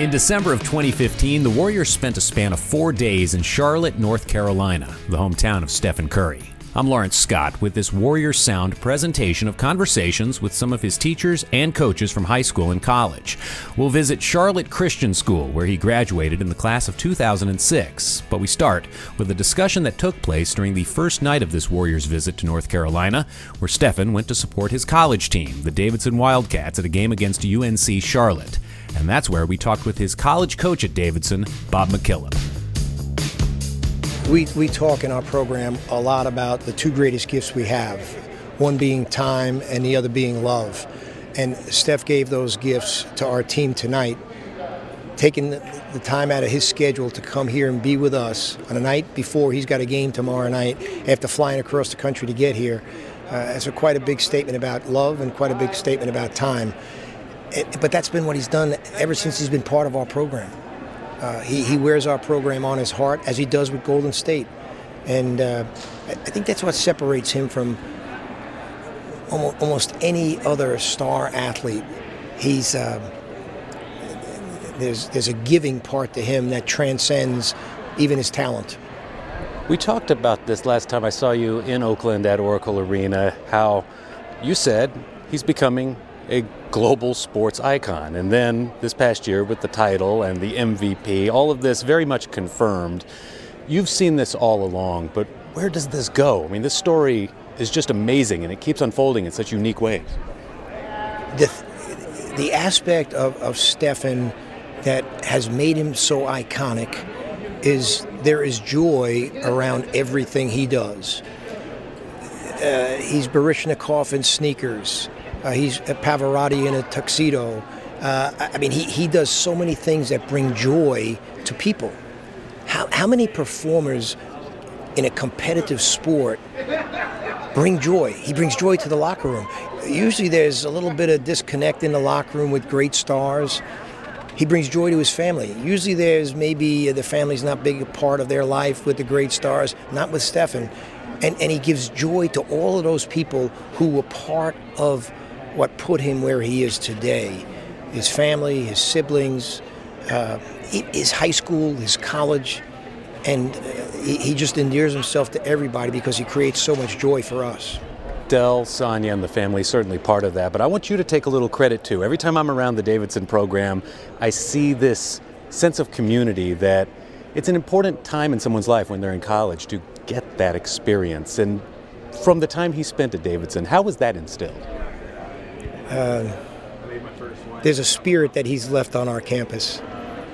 In December of 2015, the Warriors spent a span of 4 days in Charlotte, North Carolina, the hometown of Stephen Curry. I'm Lawrence Scott with this Warrior Sound presentation of conversations with some of his teachers and coaches from high school and college. We'll visit Charlotte Christian School, where he graduated in the class of 2006. But we start with a discussion that took place during the first night of this Warriors visit to North Carolina, where Stephen went to support his college team, the Davidson Wildcats, at a game against UNC Charlotte. And that's where we talked with his college coach at Davidson, Bob McKillop. We talk in our program a lot about the two greatest gifts we have, one being time and the other being love. And Steph gave those gifts to our team tonight, taking the time out of his schedule to come here and be with us on a night before he's got a game tomorrow night after flying across the country to get here. It's quite a big statement about love and quite a big statement about time. But that's been what he's done ever since he's been part of our program. He wears our program on his heart, as he does with Golden State. And I think that's what separates him from almost any other star athlete. There's a giving part to him that transcends even his talent. We talked about this last time I saw you in Oakland at Oracle Arena, how you said he's becoming a global sports icon. And then this past year with the title and the MVP, all of this very much confirmed. You've seen this all along, but where does this go? I mean, this story is just amazing, and it keeps unfolding in such unique ways. The aspect of Stephen that has made him so iconic is there is joy around everything he does. He's Baryshnikov in sneakers. He's a Pavarotti in a tuxedo. He does so many things that bring joy to people. How many performers in a competitive sport bring joy? He brings joy to the locker room. Usually there's a little bit of disconnect in the locker room with great stars. He brings joy to his family. Usually there's maybe the family's not big a part of their life with the great stars, not with Stephen. And he gives joy to all of those people who were part of what put him where he is today. His family, his siblings, his high school, his college, and he just endears himself to everybody because he creates so much joy for us. Del, Sonia, and the family certainly part of that, but I want you to take a little credit too. Every time I'm around the Davidson program, I see this sense of community that it's an important time in someone's life when they're in college to get that experience. And from the time he spent at Davidson, how was that instilled? There's a spirit that he's left on our campus.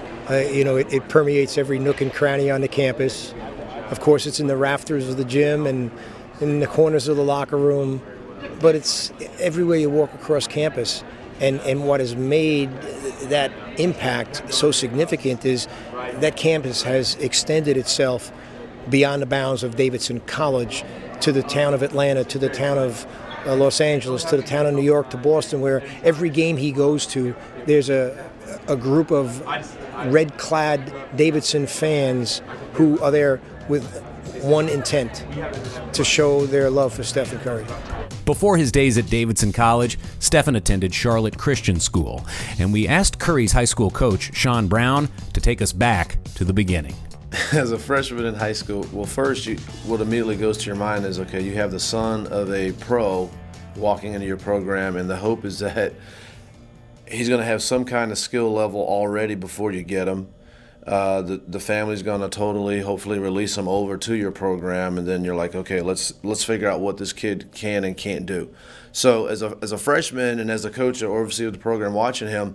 It permeates every nook and cranny on the campus. Of course, it's in the rafters of the gym and in the corners of the locker room, but it's everywhere you walk across campus. And what has made that impact so significant is that campus has extended itself beyond the bounds of Davidson College to the town of Atlanta, to the town of Los Angeles, to the town of New York, to Boston, where every game he goes to, there's a group of red-clad Davidson fans who are there with one intent, to show their love for Stephen Curry. Before his days at Davidson College, Stephen attended Charlotte Christian School, and we asked Curry's high school coach, Sean Brown, to take us back to the beginning. As a freshman in high school, well, first, what immediately goes to your mind is, okay, you have the son of a pro walking into your program, and the hope is that he's going to have some kind of skill level already before you get him. The family's going to hopefully release him over to your program, and then you're like, okay, let's figure out what this kid can and can't do. So as a freshman and as a coach, obviously with the program watching him,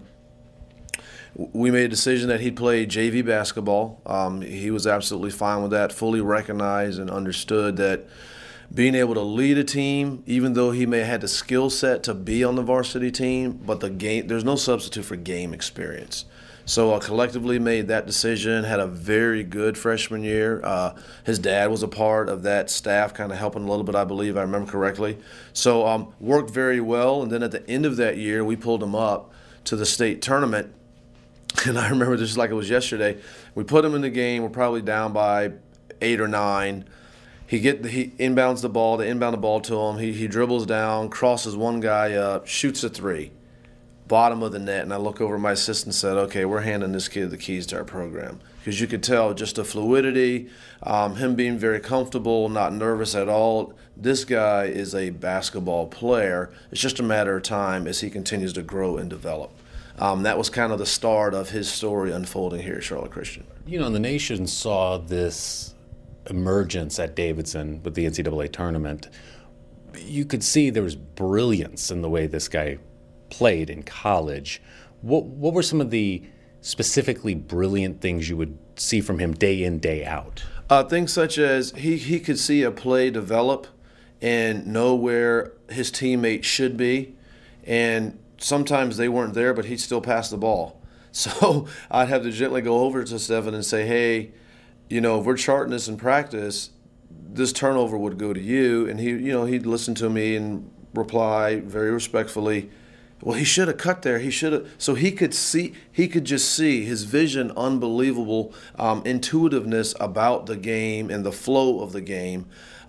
we made a decision that he'd play JV basketball. He was absolutely fine with that, fully recognized and understood that being able to lead a team, even though he may have had the skill set to be on the varsity team, but there's no substitute for game experience. So collectively made that decision, had a very good freshman year. His dad was a part of that staff, kind of helping a little bit, I believe, I remember correctly. So worked very well, and then at the end of that year, we pulled him up to the state tournament. And I remember this like it was yesterday. We put him in the game. We're probably down by 8 or 9. He inbounds the ball. They inbound the ball to him. He dribbles down, crosses one guy up, shoots a three. bottom of the net, and I look over at my assistant and said, okay, we're handing this kid the keys to our program. Because you could tell just the fluidity, him being very comfortable, not nervous at all. This guy is a basketball player. It's just a matter of time as he continues to grow and develop. That was kind of the start of his story unfolding here at Charlotte Christian. You know, the nation saw this emergence at Davidson with the NCAA tournament. You could see there was brilliance in the way this guy played in college. What were some of the specifically brilliant things you would see from him day in, day out? Things such as he could see a play develop and know where his teammates should be, and sometimes they weren't there, but he'd still pass the ball. So I'd have to gently go over to Stephen and say, hey, you know, if we're charting this in practice, this turnover would go to you. And he'd listen to me and reply very respectfully, well, he should have cut there. He should have. So he could just see his vision, unbelievable intuitiveness about the game and the flow of the game.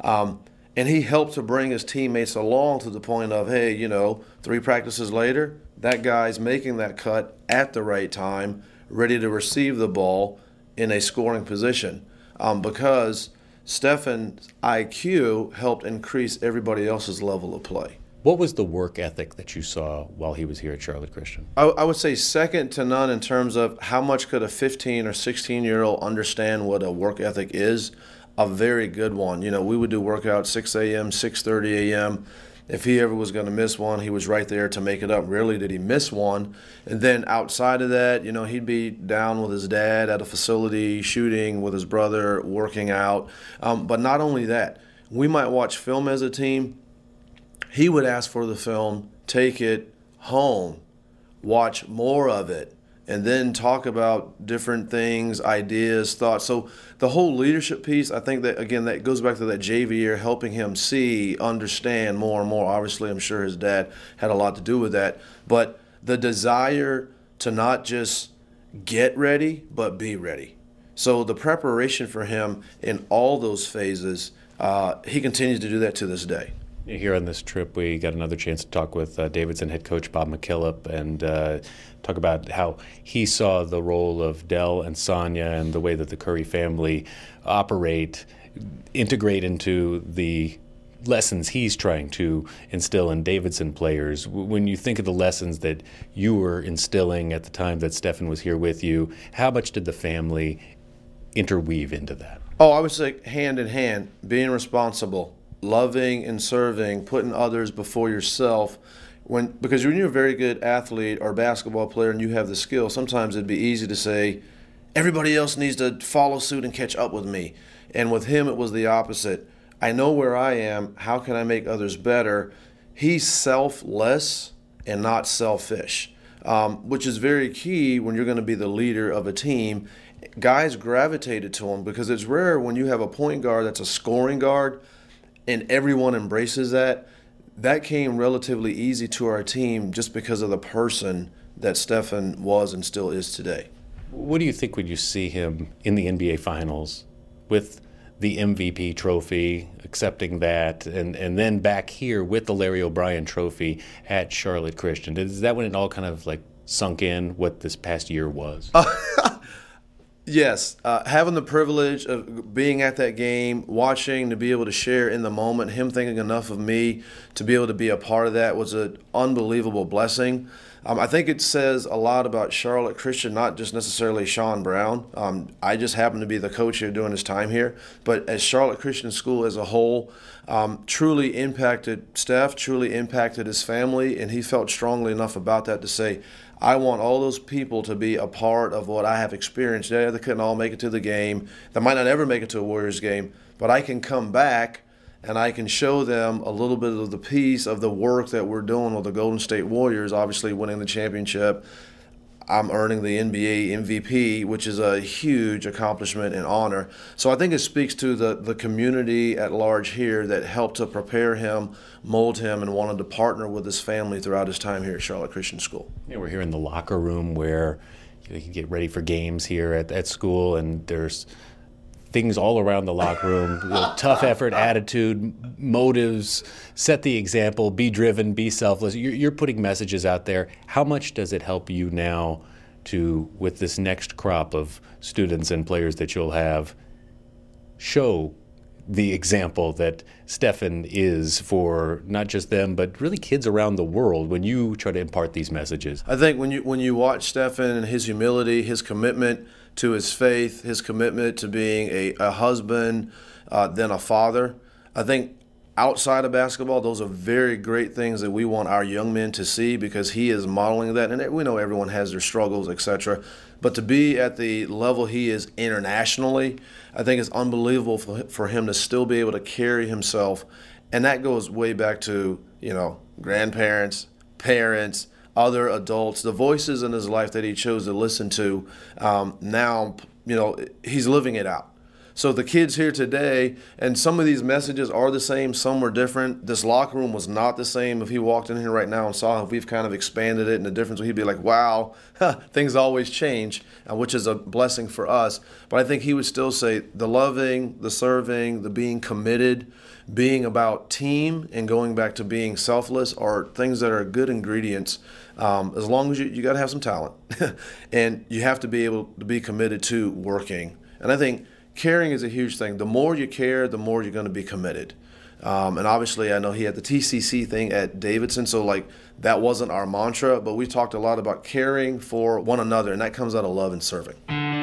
And he helped to bring his teammates along to the point of, hey, you know, 3 practices later, that guy's making that cut at the right time, ready to receive the ball in a scoring position. Because Stefan's IQ helped increase everybody else's level of play. What was the work ethic that you saw while he was here at Charlotte Christian? I would say second to none in terms of how much could a 15 or 16-year-old understand what a work ethic is. A very good one. You know, we would do workouts 6 a.m., 6:30 a.m. If he ever was going to miss one, he was right there to make it up. Rarely did he miss one. And then outside of that, you know, he'd be down with his dad at a facility, shooting with his brother, working out. But not only that, we might watch film as a team. He would ask for the film, take it home, watch more of it, and then talk about different things, ideas, thoughts. So the whole leadership piece, I think that, again, that goes back to that JV year, helping him see, understand more and more. Obviously, I'm sure his dad had a lot to do with that. But the desire to not just get ready, but be ready. So the preparation for him in all those phases, he continues to do that to this day. Here on this trip, we got another chance to talk with Davidson head coach Bob McKillop and talk about how he saw the role of Dell and Sonia and the way that the Curry family operate, integrate into the lessons he's trying to instill in Davidson players. When you think of the lessons that you were instilling at the time that Stefan was here with you, how much did the family interweave into that? Oh, I would say hand in hand, being responsible, loving and serving, putting others before yourself. Because when you're a very good athlete or basketball player and you have the skill, sometimes it'd be easy to say, everybody else needs to follow suit and catch up with me. And with him, it was the opposite. I know where I am. How can I make others better? He's selfless and not selfish, which is very key when you're going to be the leader of a team. Guys gravitated to him because it's rare when you have a point guard that's a scoring guard and everyone embraces that. That came relatively easy to our team just because of the person that Stefan was and still is today. What do you think when you see him in the NBA Finals with the MVP trophy, accepting that, and then back here with the Larry O'Brien trophy at Charlotte Christian? Is that when it all kind of like sunk in what this past year was? Yes, having the privilege of being at that game, watching, to be able to share in the moment, him thinking enough of me to be able to be a part of that was an unbelievable blessing. I think it says a lot about Charlotte Christian, not just necessarily Sean Brown. I just happen to be the coach here during his time here, but as Charlotte Christian School as a whole, truly impacted Steph, truly impacted his family, and he felt strongly enough about that to say, I want all those people to be a part of what I have experienced. Yeah, they couldn't all make it to the game. They might not ever make it to a Warriors game, but I can come back and I can show them a little bit of the piece of the work that we're doing with the Golden State Warriors, obviously winning the championship. I'm earning the NBA MVP, which is a huge accomplishment and honor. So I think it speaks to the community at large here that helped to prepare him, mold him, and wanted to partner with his family throughout his time here at Charlotte Christian School. Yeah, we're here in the locker room where you can get ready for games here at school, and there's things all around the locker room, tough effort, attitude, motives, set the example, be driven, be selfless. You're putting messages out there. How much does it help you now with this next crop of students and players that you'll have, show the example that Stephen is for not just them, but really kids around the world when you try to impart these messages? I think when you watch Stephen and his humility, his commitment to his faith, his commitment to being a husband, then a father, I think outside of basketball, those are very great things that we want our young men to see, because he is modeling that. And we know everyone has their struggles, etc. But to be at the level he is internationally, I think it's unbelievable for him to still be able to carry himself. And that goes way back to, grandparents, parents, other adults, the voices in his life that he chose to listen to. Now, he's living it out. So the kids here today, and some of these messages are the same, some were different. This locker room was not the same. If he walked in here right now and saw how we've kind of expanded it and the difference, he'd be like, wow, things always change, which is a blessing for us. But I think he would still say the loving, the serving, the being committed, being about team, and going back to being selfless are things that are good ingredients. As long as you got to have some talent and you have to be able to be committed to working. And I think caring is a huge thing. The more you care, the more you're going to be committed. And obviously, I know he had the TCC thing at Davidson, so that wasn't our mantra, but we talked a lot about caring for one another, and that comes out of love and serving.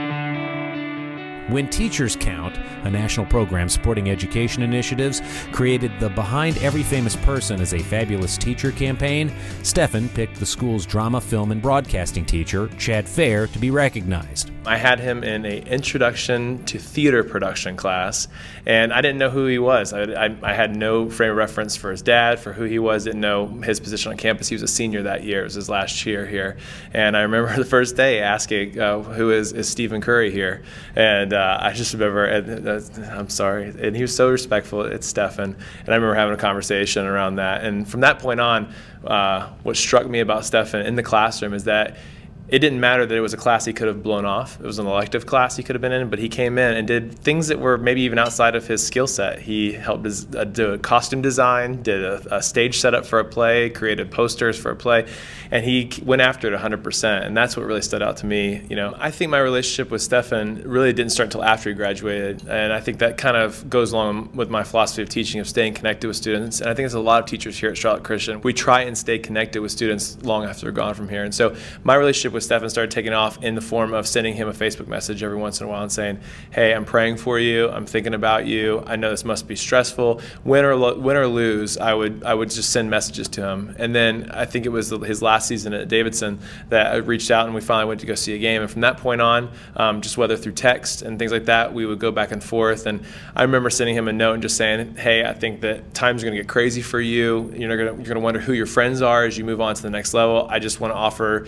When Teachers Count, a national program supporting education initiatives, created the Behind Every Famous Person is a Fabulous Teacher campaign, Stephen picked the school's drama, film, and broadcasting teacher, Chad Fair, to be recognized. I had him in an introduction to theater production class, and I didn't know who he was. I had no frame of reference for his dad, for who he was, didn't know his position on campus. He was a senior that year. It was his last year here. And I remember the first day asking, who is Stephen Curry here? And I just remember, I'm sorry, and he was so respectful. It's Stephen. And I remember having a conversation around that. And from that point on, what struck me about Stephen in the classroom is that it didn't matter that it was a class he could have blown off. It was an elective class he could have been in, but he came in and did things that were maybe even outside of his skill set. He helped do a costume design, did a stage setup for a play, created posters for a play, and he went after it 100%, and that's what really stood out to me. I think my relationship with Stephen really didn't start until after he graduated, and I think that kind of goes along with my philosophy of teaching, of staying connected with students, and I think there's a lot of teachers here at Charlotte Christian. We try and stay connected with students long after they're gone from here, and so my relationship with Stephen started taking off in the form of sending him a Facebook message every once in a while and saying, hey, I'm praying for you, I'm thinking about you, I know this must be stressful. Win or lose, I would just send messages to him. And then I think it was his last season at Davidson that I reached out and we finally went to go see a game. And from that point on, just whether through text and things like that, we would go back and forth. And I remember sending him a note and just saying, hey, I think that times are going to get crazy for you. You're going to wonder who your friends are as you move on to the next level. I just want to offer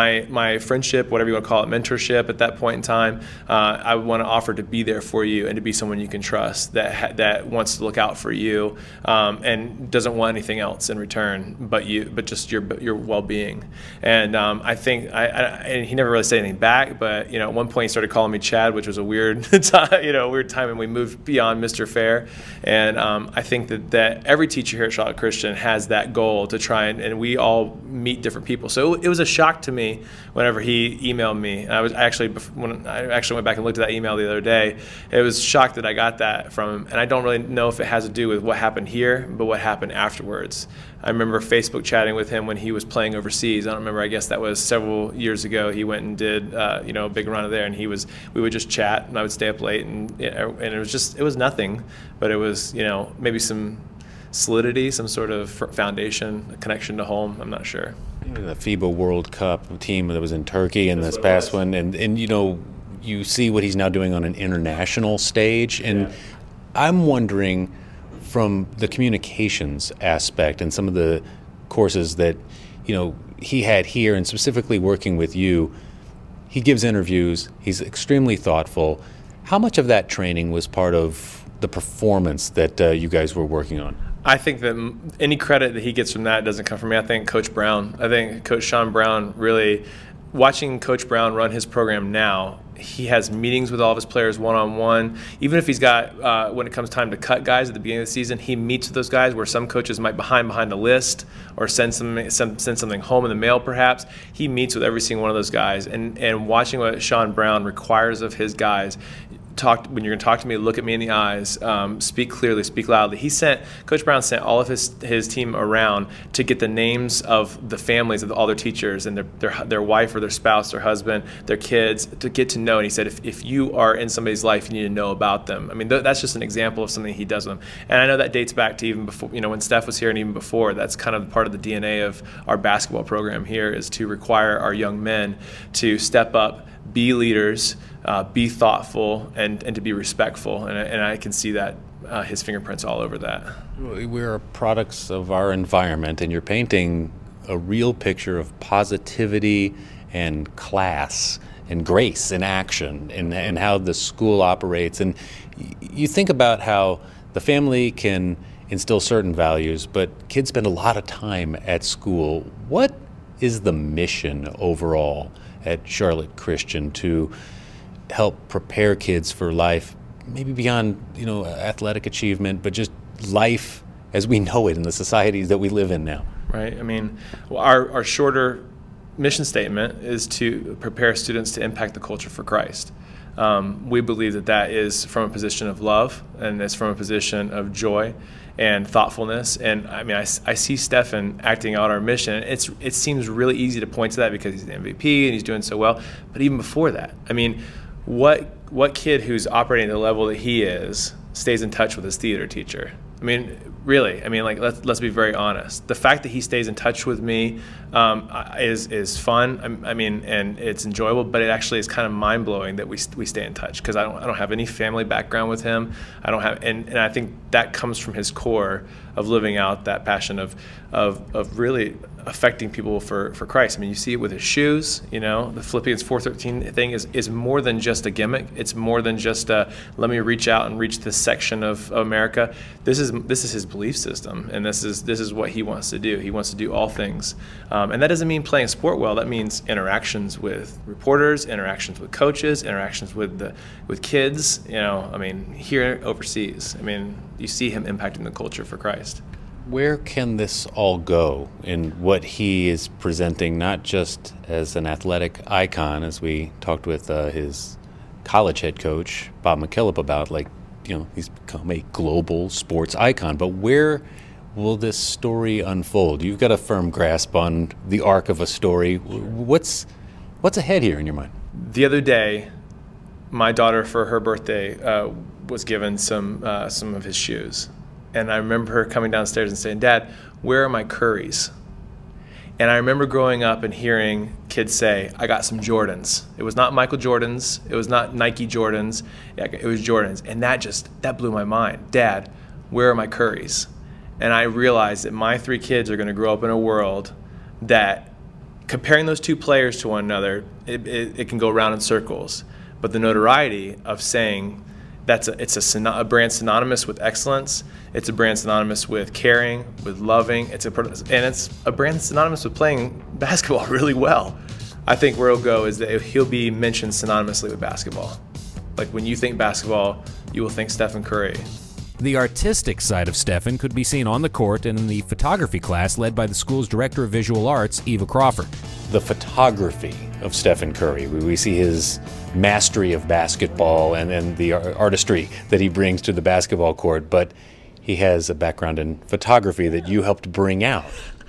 my friendship, whatever you want to call it, mentorship at that point in time. I want to offer to be there for you and to be someone you can trust that wants to look out for you and doesn't want anything else in return but just your well-being. And I think and he never really said anything back, but at one point he started calling me Chad, which was a weird time, and we moved beyond Mr. Fair. And I think that every teacher here at Charlotte Christian has that goal to try and we all meet different people. So it was a shock to me whenever he emailed me. And when I actually went back and looked at that email the other day, it was shocked that I got that from him. And I don't really know if it has to do with what happened here, but what happened afterwards. I remember Facebook chatting with him when he was playing overseas. I don't remember, I guess that was several years ago. He went and did a big run of there, and we would just chat, and I would stay up late, and it was nothing, but it was maybe some solidity, some sort of foundation, a connection to home. I'm not sure. The FIBA World Cup team that was in Turkey and this past one, and you see what he's now doing on an international stage, and I'm wondering, from the communications aspect and some of the courses that he had here, and specifically working with you, he gives interviews, he's extremely thoughtful. How much of that training was part of the performance that you guys were working on? I think that any credit that he gets from that doesn't come from me. I think Coach Sean Brown really, watching Coach Brown run his program now, He has meetings with all of his players one-on-one. Even if he's got, when it comes time to cut guys at the beginning of the season, he meets with those guys where some coaches might behind a list or send something home in the mail perhaps. He meets with every single one of those guys. And watching what Sean Brown requires of his guys, when you're going to talk to me, look at me in the eyes, speak clearly, speak loudly. Coach Brown sent all of his team around to get the names of the families of all their teachers and their wife or their spouse, their husband, their kids, to get to know. And he said, if you are in somebody's life, you need to know about them. I mean, that's just an example of something he does with them. And I know that dates back to even before, when Steph was here and even before. That's kind of part of the DNA of our basketball program here, is to require our young men to step up, be leaders, be thoughtful, and to be respectful. And I can see that his fingerprints all over that. We're products of our environment, and you're painting a real picture of positivity and class and grace in action and how the school operates. And you think about how the family can instill certain values, but kids spend a lot of time at school. What is the mission overall at Charlotte Christian to help prepare kids for life, maybe beyond athletic achievement, but just life as we know it in the societies that we live in now? Right. I mean, our shorter mission statement is to prepare students to impact the culture for Christ. We believe that is from a position of love, and it's from a position of joy and thoughtfulness. And I mean, I see Stephen acting out our mission. It seems really easy to point to that because he's the MVP and he's doing so well. But even before that, I mean, what kid who's operating at the level that he is stays in touch with his theater teacher? I mean, really. I mean, like, let's be very honest. The fact that he stays in touch with me is fun. I mean, and it's enjoyable. But it actually is kind of mind blowing that we stay in touch, because I don't have any family background with him. I don't have, and I think that comes from his core of living out that passion of really affecting people for Christ. I mean, you see it with his shoes. The Philippians 4:13 thing is more than just a gimmick. It's more than just let me reach out and reach this section of America. This is his belief system, and this is what he wants to do. He wants to do all things, and that doesn't mean playing sport well. That means interactions with reporters, interactions with coaches, interactions with kids. I mean, here overseas. I mean, you see him impacting the culture for Christ. Where can this all go in what he is presenting, not just as an athletic icon, as we talked with his college head coach, Bob McKillop, about, he's become a global sports icon, but where will this story unfold? You've got a firm grasp on the arc of a story. What's ahead here in your mind? The other day, my daughter, for her birthday, was given some of his shoes. And I remember her coming downstairs and saying, "Dad, where are my Currys?" And I remember growing up and hearing kids say, "I got some Jordans." It was not Michael Jordans. It was not Nike Jordans. It was Jordans. And that blew my mind. "Dad, where are my Currys?" And I realized that my 3 kids are going to grow up in a world that, comparing those 2 players to one another, it can go around in circles. But the notoriety of saying it's a brand synonymous with excellence. It's a brand synonymous with caring, with loving. It's a brand synonymous with playing basketball really well. I think where he'll go is that he'll be mentioned synonymously with basketball. Like, when you think basketball, you will think Stephen Curry. The artistic side of Stephen could be seen on the court and in the photography class led by the school's director of visual arts, Eva Crawford. The photography of Stephen Curry. We see his mastery of basketball and the artistry that he brings to the basketball court, but he has a background in photography that you helped bring out.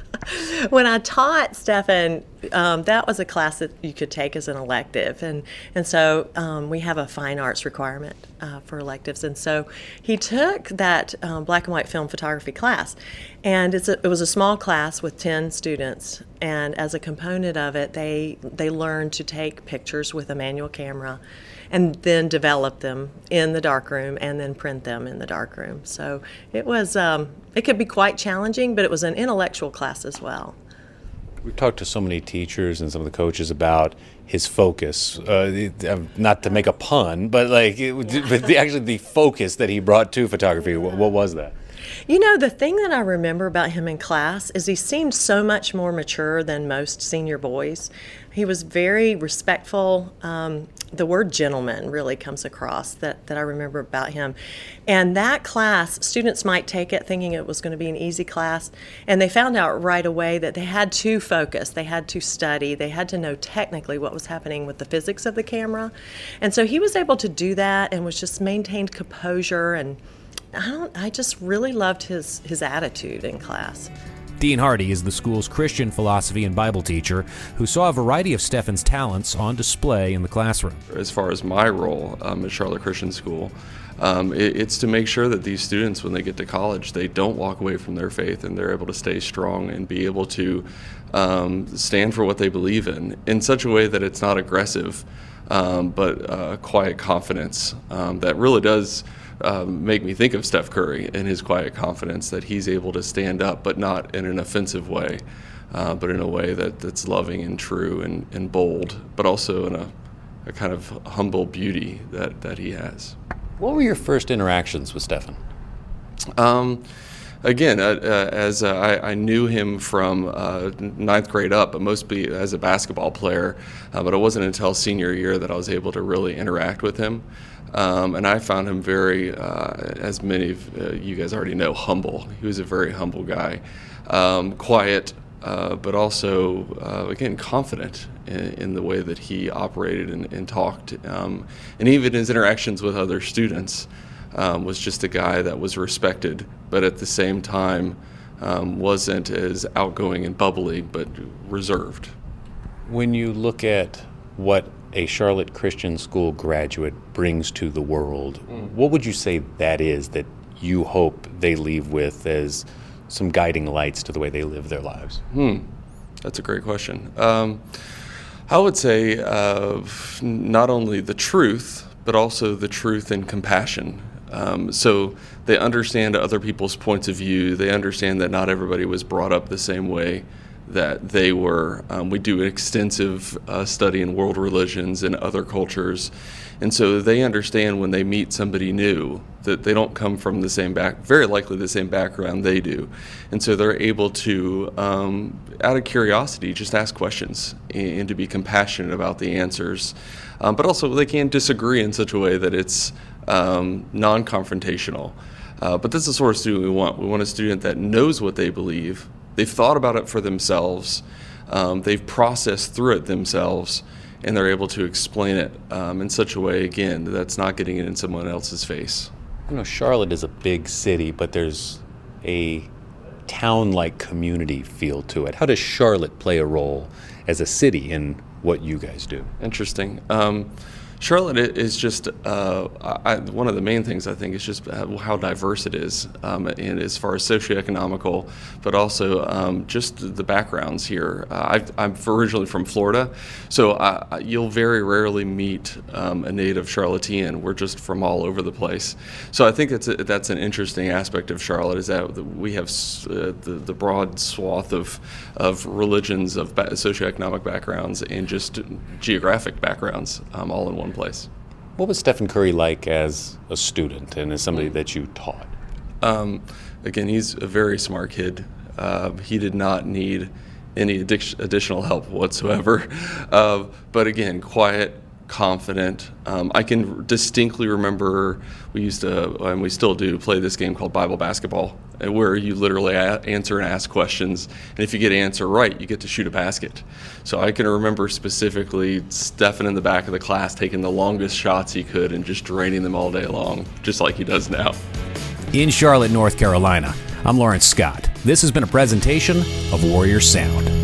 When I taught Stephen, that was a class that you could take as an elective, and so we have a fine arts requirement for electives, and so he took that black and white film photography class, and it was a small class with 10 students, and as a component of it, they learned to take pictures with a manual camera and then develop them in the darkroom and then print them in the darkroom. So it was, it could be quite challenging, but it was an intellectual class as well. We've talked to so many teachers and some of the coaches about his focus, not to make a pun, but actually the focus that he brought to photography. What was that? The thing that I remember about him in class is he seemed so much more mature than most senior boys. He was very respectful the word gentleman really comes across that I remember about him. And that class, students might take it thinking it was going to be an easy class, and they found out right away that they had to focus, they had to study, they had to know technically what was happening with the physics of the camera. And so he was able to do that and was just maintained composure, and I just really loved his attitude in class. Dean Hardy is the school's Christian philosophy and Bible teacher who saw a variety of Stefan's talents on display in the classroom. As far as my role at Charlotte Christian School, it's to make sure that these students, when they get to college, they don't walk away from their faith and they're able to stay strong and be able to stand for what they believe in such a way that it's not aggressive, but quiet confidence that really does make me think of Steph Curry and his quiet confidence, that he's able to stand up, but not in an offensive way, but in a way that's loving and true and bold, but also in a kind of humble beauty that he has. What were your first interactions with Stefan? Again, as I knew him from ninth grade up, but mostly as a basketball player, but it wasn't until senior year that I was able to really interact with him. And I found him very, as many of you guys already know, humble. He was a very humble guy, quiet, but also, again, confident in the way that he operated and talked. And even his interactions with other students was just a guy that was respected, but at the same time wasn't as outgoing and bubbly, but reserved. When you look at what a Charlotte Christian School graduate brings to the world, what would you say that is that you hope they leave with as some guiding lights to the way they live their lives? That's a great question. I would say not only the truth, but also the truth and compassion. So they understand other people's points of view. They understand that not everybody was brought up the same way that they were. We do an extensive study in world religions and other cultures. And so they understand when they meet somebody new that they don't come from the same very likely the same background they do. And so they're able to, out of curiosity, just ask questions and to be compassionate about the answers. But also they can disagree in such a way that it's non-confrontational. But that's the sort of student we want. We want a student that knows what they believe. They've thought about it for themselves. They've processed through it themselves, and they're able to explain it in such a way, again, that's not getting it in someone else's face. You know, Charlotte is a big city, but there's a town-like community feel to it. How does Charlotte play a role as a city in what you guys do? Interesting. Charlotte is just one of the main things, I think, is just how diverse it is, and as far as socioeconomical, but also just the backgrounds here. I'm originally from Florida, so you'll very rarely meet a native Charlottean. We're just from all over the place. So I think that's an interesting aspect of Charlotte, is that we have the broad swath of religions, of socioeconomic backgrounds, and just geographic backgrounds all in one place. What was Stephen Curry like as a student and as somebody that you taught? Again, he's a very smart kid. He did not need any additional help whatsoever. But again, quiet, confident. I can distinctly remember we used to, and we still do, play this game called Bible basketball, where you literally answer and ask questions, and if you get an answer right, you get to shoot a basket. So I can remember specifically Stephen in the back of the class taking the longest shots he could and just draining them all day long, just like he does now. In Charlotte, North Carolina, I'm Lawrence Scott. This has been a presentation of Warrior Sound.